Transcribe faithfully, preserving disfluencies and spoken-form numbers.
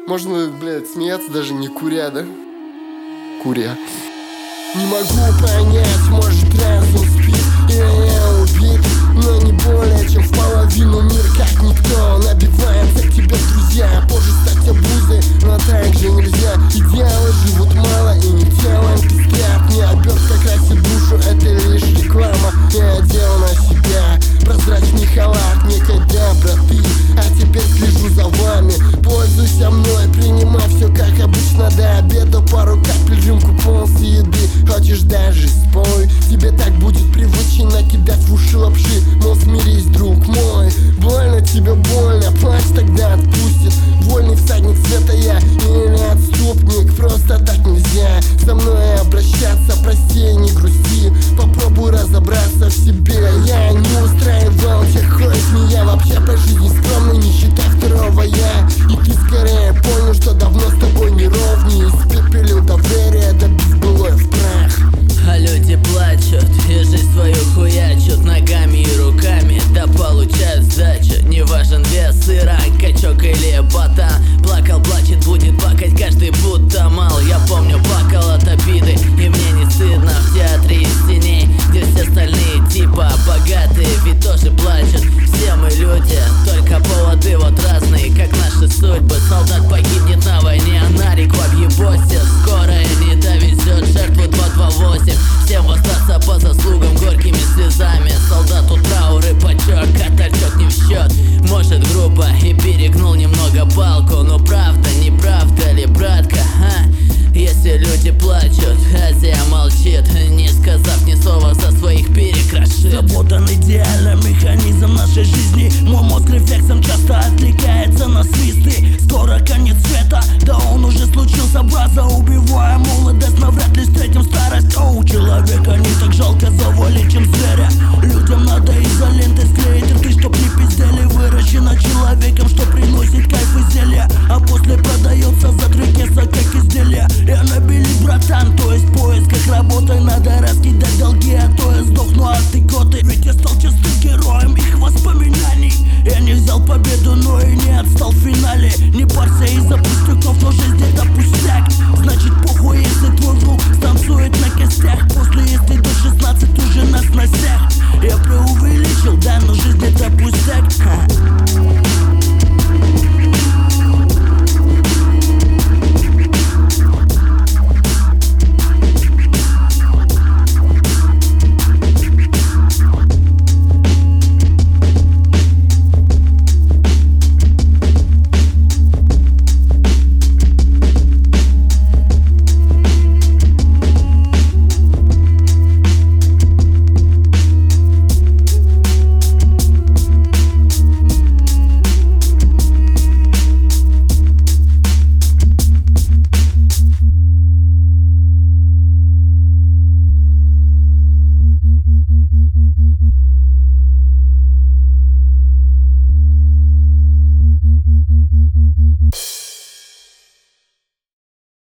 Можно, блядь, смеяться даже не куря, да? Куря. Не могу понять, может разум спит и я убит, но не более чем в половину мир, как никто набивается к тебе, друзья. Позже стать обузой, но так же нельзя. Идеалы живут мало и не телом пестрят. Не обертка красит душу, это лишь реклама. Я одел на себя прозрачный халат некогда, браты, а теперь слежу за вами. Пользуйся мной, принимай все как обычно. До обеда пару капель, рюмку полностью еды. Хочешь даже спой, тебе так будет привычно кидать в уши лапши. Мол, смирись, друг мой, больно тебе больно, плачь, тогда отпустит. Вольный всадник света я или отступник, просто так нельзя со мной обращаться. Прости, не грусти, попробуй разобраться в себе. Я не устраивал тех хойс, я вообще по жизни скромный, не считая второго я. И ты скорее понял, что давно с тобой не ровней. Испепелил доверие, добив былое в прах. А люди плачут и жизнь свою хуячут ногами и руками, да получают сдачу. Не важен вес и ранг, качок или ботан. Плакал, плачет, будет плакать каждый, будто мал. Я помню, плакал от обиды, и мне не стыдно. В театре из теней, где все остальные типа богатые, ведь тоже плачут. Все мы люди, только поводы вот разные, как наши судьбы. Солдат погибнет на войне, а Нарик в объебосе. Скорая не довезет жертву два два восемь. Всем остаться по заслугам горькими слезами. Солдату траур и почет, катальчок не в счет. Может грубо и перегнул немного палку, но правда, не правда ли, братка, а? Если люди плачут, Азия молчит, не сказав ни слова, за своих перекрошит. Заботан идеально механизм нашей жизни. Мой мозг рефлексом